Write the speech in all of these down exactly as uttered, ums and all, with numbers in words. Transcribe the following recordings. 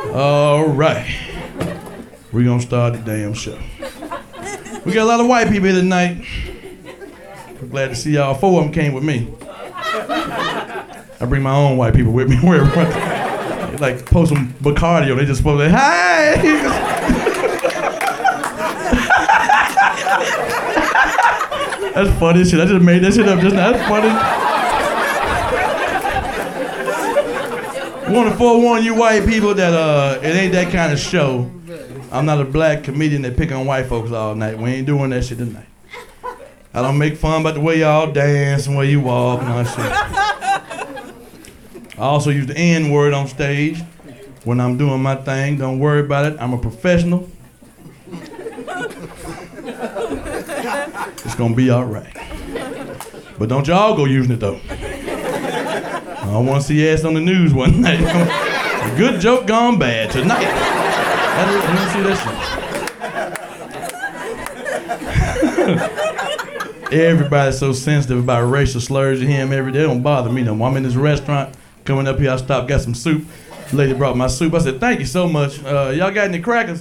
All right. We're gonna start the damn show. We got a lot of white people here tonight. I'm glad to see y'all. Four of them came with me. I bring my own white people with me wherever. They like post some Bacardi, they just supposed to say, hi! That's funny shit. I just made that shit up just now. That's funny. Want to forewarn you white people that uh, it ain't that kind of show. I'm not a black comedian that pick on white folks all night. We ain't doing that shit tonight. I don't make fun about the way y'all dance and the way you walk and all that shit. I also use the N word on stage when I'm doing my thing. Don't worry about it. I'm a professional. It's gonna be all right. But don't y'all go using it though. I don't want to see your ass on the news one night. A good joke gone bad tonight. I didn't see that shit. Everybody's so sensitive about racial slurs. You hear them every day. They don't bother me no more. I'm in this restaurant, coming up here, I stopped, got some soup. The lady brought my soup. I said, thank you so much. Uh, y'all got any crackers?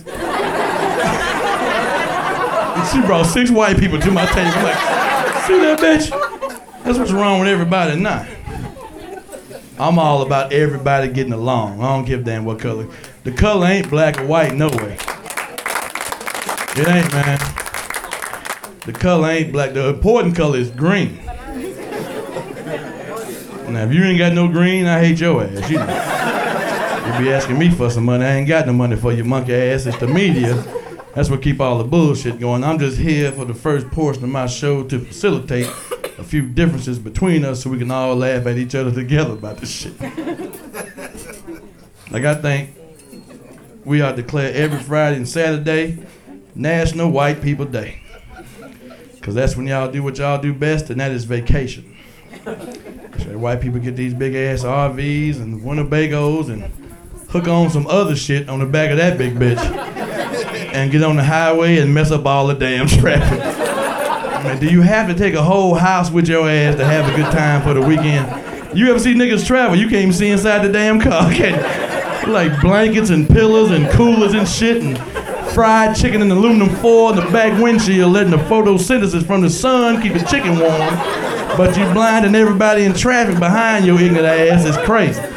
And she brought six white people to my table. I'm like, see that bitch? That's what's wrong with everybody now. I'm all about everybody getting along. I don't give a damn what color. The color ain't black or white, no way. It ain't, man. The color ain't black. The important color is green. Now, if you ain't got no green, I hate your ass. You know. You be asking me for some money. I ain't got no money for your monkey ass. It's the media. That's what keep all the bullshit going. I'm just here for the first portion of my show to facilitate a few differences between us so we can all laugh at each other together about this shit. Like, I think we ought to declare every Friday and Saturday National White People Day. Because that's when y'all do what y'all do best, and that is vacation. So white people get these big ass R Vs and Winnebagos and hook on some other shit on the back of that big bitch and get on the highway and mess up all the damn traffic. I mean, do you have to take a whole house with your ass to have a good time for the weekend? You ever see niggas travel? You can't even see inside the damn car, can you? Like blankets and pillows and coolers and shit and fried chicken in aluminum foil in the back windshield, letting the photosynthesis from the sun keep the chicken warm. But you blinding everybody in traffic behind your ignorant ass. It's crazy.